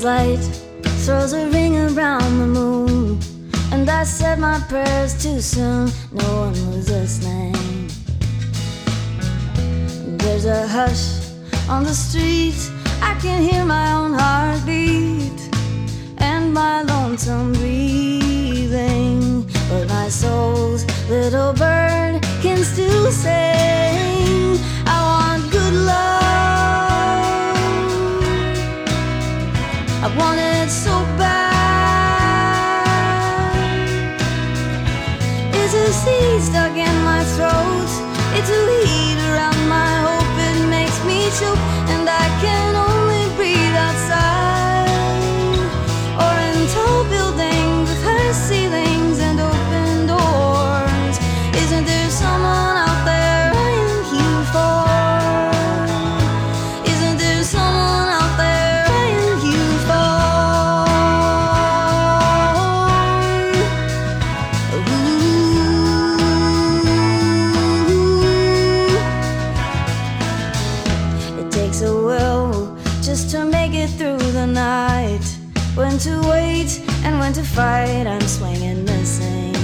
light throws a ring around the moon, and I said my prayers too soon. No one was listening. There's a hush on the street. I can hear my own heartbeat and my lonesome breathing, but my soul's little bird can still sing. I want good love. I want it so bad. It's a seed stuck in my throat. It's a weed around my hope. It makes me choke, and I can only breathe outside or in tall buildings with high ceilings and open doors. Isn't there someone out there I am here for? Isn't there someone out there I am here for? It takes a will just to make it through the night. When to wait and when to fight, I'm swinging missing.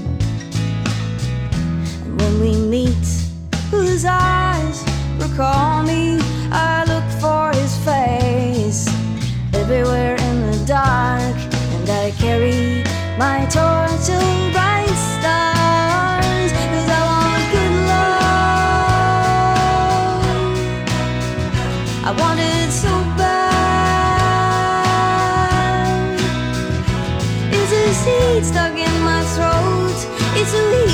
And when we meet, whose eyes recall me, I look for his face everywhere in the dark, and I carry my torch of bright stars, 'cause I want good love. I want it so bad. It's a seed stuck in my throat. It's a weed